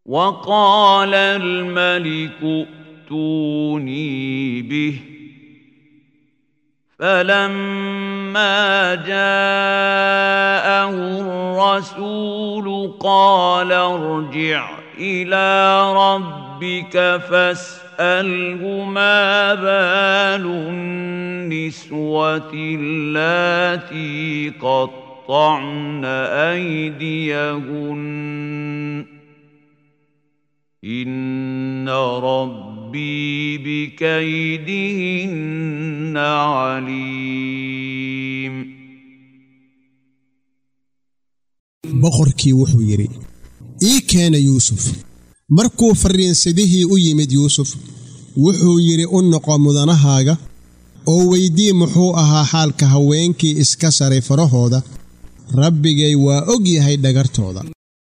وقال الملك ائتوني به فلما جاءه الرسول قال ارجع إلى ربك فاسأله ما بال النسوة اللاتي قطعن أيديهن إن ربي بكيدهن عليم. boqorkii wuxuu yiri ii keena yuusuf markuu fariinsadihii u yimid yuusuf wuxuu yiri u noqo mudanahaaga oo weydii muxuu ahaa xaalka haweenkii iska saray farahooda rabbigay waa og yahay dhagartooda.